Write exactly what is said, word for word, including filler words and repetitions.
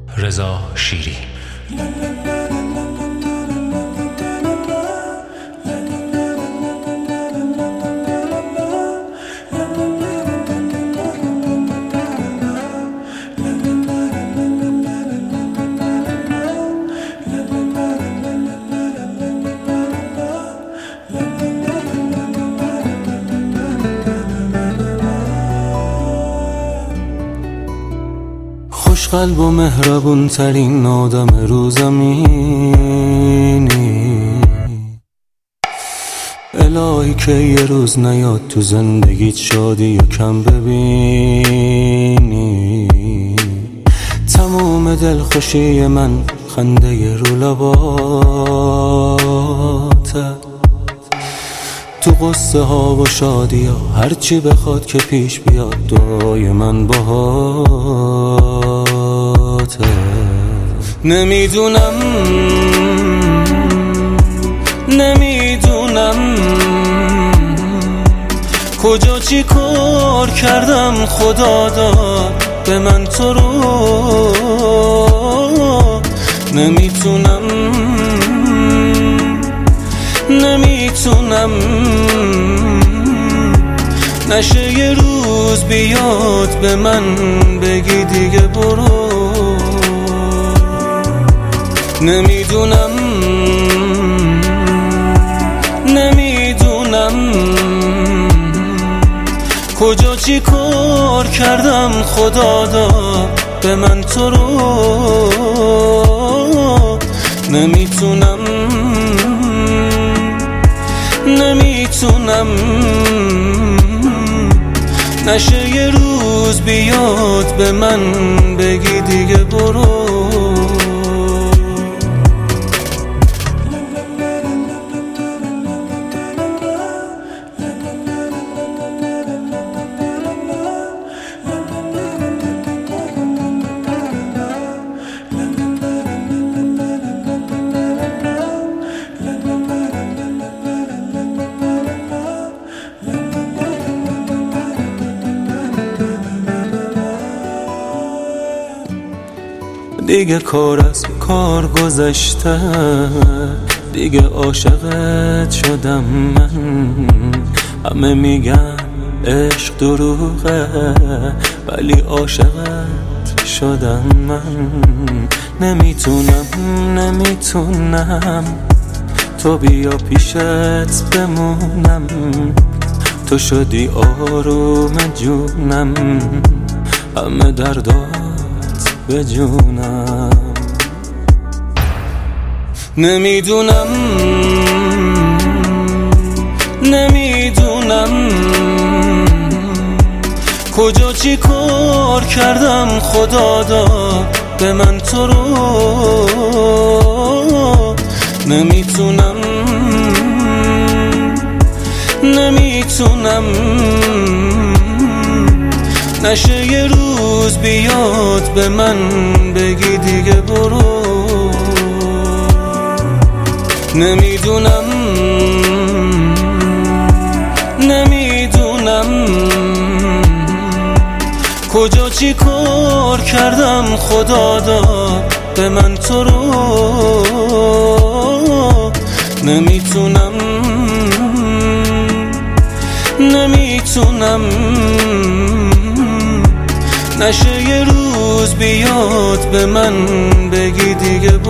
رضا شیری. قلب و مهربون ترین آدم رو زمینی، الهی که یه روز نیاد تو زندگیت شادی و کم ببینی. تموم دلخوشی من خنده رو لباته، تو قصه ها و شادی ها هرچی بخواد که پیش بیاد دعای من باهاته. نمیدونم نمیدونم کجا چی کار کردم خدا داد به من تو رو. نمیتونم نمیتونم نشه یه روز بیاد به من بگی دیگه برو. نمیدونم نمیدونم کجا چی کار کردم خدا داد به من تو رو. نمیتونم نمیتونم نشه یه روز بیاد به من بگی دیگه برو. دیگه کار از کار گذشته، دیگه عاشقت شدم من. همه میگن عشق دروغه ولی عاشقت شدم من. نمیتونم نمیتونم تو بیا پیشت بمونم، تو شدی آروم جونم، همه دردات به جونم. نمیدونم نمیدونم کجا چی کار کردم خدا داد به من تو رو. نمیتونم نمیتونم نشه یه روز بیاد به من بگی دیگه برو. نمیدونم نمیدونم کجا چی کار کردم خدا داد به من تو رو. نمیتونم نمیتونم نشه یه روز بیاد به من بگی دیگه